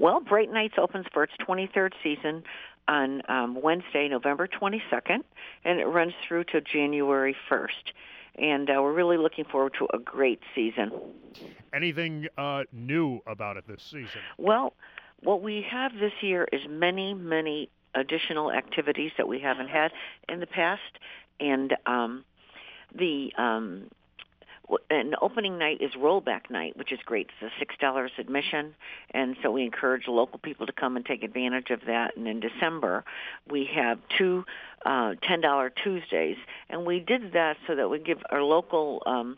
Well, Bright Nights opens for its 23rd season on Wednesday, November 22nd, and it runs through to January 1st. And we're really looking forward to a great season. Anything new about it this season? Well, what we have this year is many, many additional activities that we haven't had in the past, and the and opening night is rollback night, which is great. It's a $6 admission, and so we encourage local people to come and take advantage of that. And in December, we have two $10 Tuesdays, and we did that so that we give our local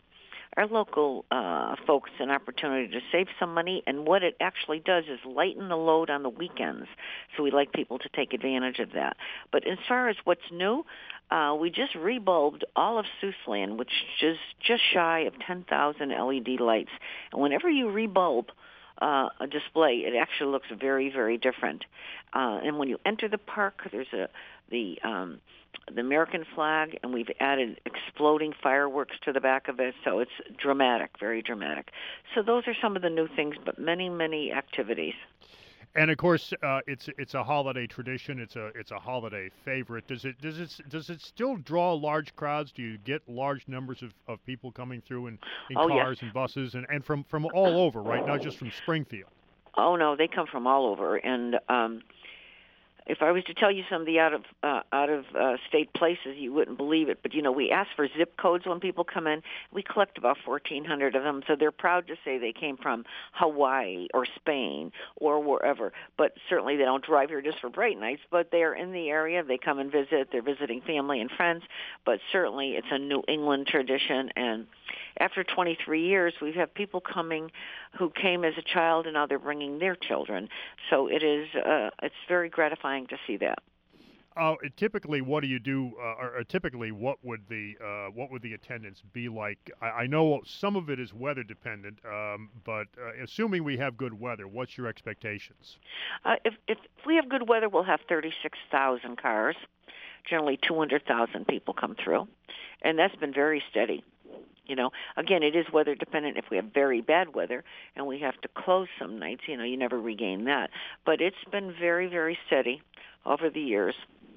folks an opportunity to save some money, and what it actually does is lighten the load on the weekends. So we like people to take advantage of that. But as far as what's new, we just rebulbed all of Seussland, which is just shy of 10,000 LED lights. And whenever you rebulb a display, it actually looks very, very different. And when you enter the park, there's the American flag, and we've added exploding fireworks to the back of it, so it's dramatic, very dramatic. So those are some of the new things, but many, many activities. And of course, it's a holiday tradition. It's a holiday favorite. Does it still draw large crowds? Do you get large numbers of people coming through in cars Yes. and buses and from all over, right? Not just from Springfield. Oh no, they come from all over, and if I was to tell you some of the out of state places, you wouldn't believe it. But we ask for zip codes when people come in. We collect about 1,400 of them, so they're proud to say they came from Hawaii or Spain or wherever. But certainly they don't drive here just for Bright Nights. But they are in the area. They come and visit. They're visiting family and friends. But certainly it's a New England tradition. And after 23 years, we have people coming who came as a child, and now they're bringing their children. So it's very gratifying to see that. Typically, what do you do? Or typically, what would the attendance be like? I know some of it is weather dependent, but assuming we have good weather, what's your expectations? If we have good weather, we'll have 36,000 cars. Generally, 200,000 people come through, and that's been very steady. Again, it is weather dependent. If we have very bad weather and we have to close some nights, you never regain that. But it's been very, very steady over the years.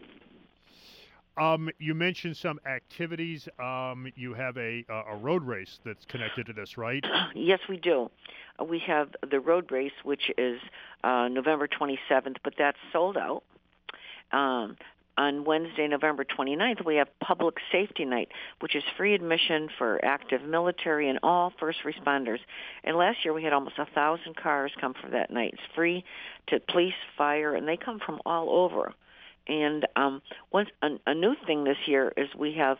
You mentioned some activities. You have a road race that's connected to this, right? Yes, we do. We have the road race, which is November 27th, but that's sold out. On Wednesday, November 29th, we have Public Safety Night, which is free admission for active military and all first responders. And last year we had almost 1,000 cars come for that night. It's free to police, fire, and they come from all over. And a new thing this year is we have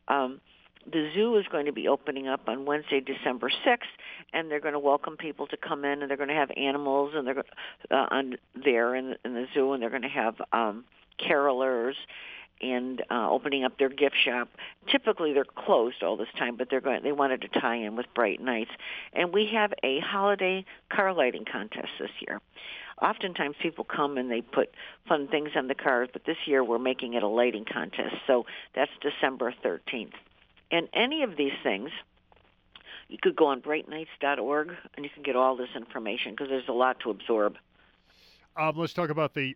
the zoo is going to be opening up on Wednesday, December 6th, and they're going to welcome people to come in, and they're going to have animals, and they're there in the zoo, and they're going to have carolers and opening up their gift shop. Typically they're closed all this time, but they wanted to tie in with Bright Nights. And we have a holiday car lighting contest this year. Oftentimes people come and they put fun things on the cars, but this year we're making it a lighting contest. So that's December 13th. And any of these things, you could go on brightnights.org and you can get all this information because there's a lot to absorb. Let's talk about the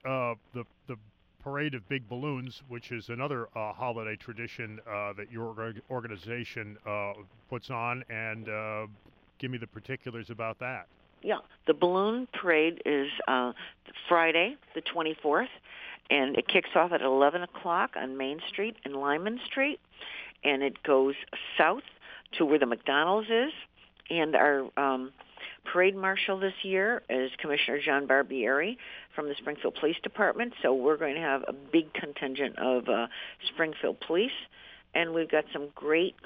Parade of Big Balloons, which is another holiday tradition that your organization puts on, and give me the particulars about that. Yeah, the balloon parade is Friday, the 24th, and it kicks off at 11 o'clock on Main Street and Lyman Street, and it goes south to where the McDonald's is, and our parade marshal this year is Commissioner John Barbieri from the Springfield Police Department, so we're going to have a big contingent of Springfield Police, and we've got some great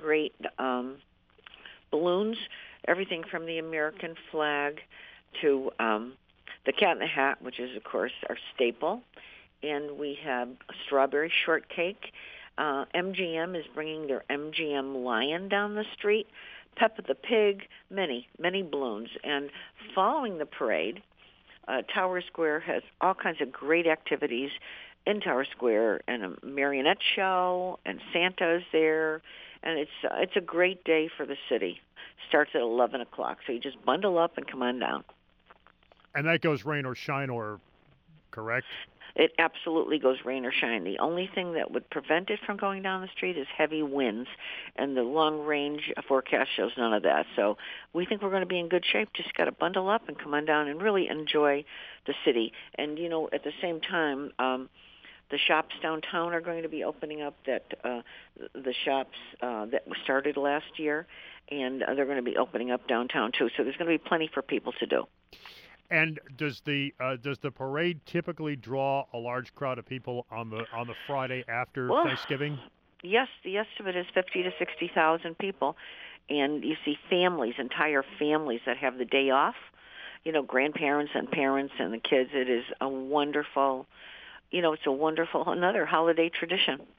balloons, everything from the American flag to the Cat in the Hat, which is, of course, our staple, and we have a strawberry shortcake. MGM is bringing their MGM Lion down the street, Peppa the Pig, many balloons. And following the parade, Tower Square has all kinds of great activities in Tower Square, and a marionette show, and Santa is there, and it's a great day for the city. Starts at 11 o'clock, so you just bundle up and come on down. And that goes rain or shine, or correct? It absolutely goes rain or shine. The only thing that would prevent it from going down the street is heavy winds, and the long-range forecast shows none of that. So we think we're going to be in good shape. Just got to bundle up and come on down and really enjoy the city. And, at the same time, the shops downtown are going to be opening up, the shops that started last year, and they're going to be opening up downtown too. So there's going to be plenty for people to do. And does the parade typically draw a large crowd of people on the Friday after Thanksgiving? Yes, the estimate is 50 to 60,000 people, and you see families, entire families that have the day off. Grandparents and parents and the kids. It is a wonderful, it's a wonderful another holiday tradition.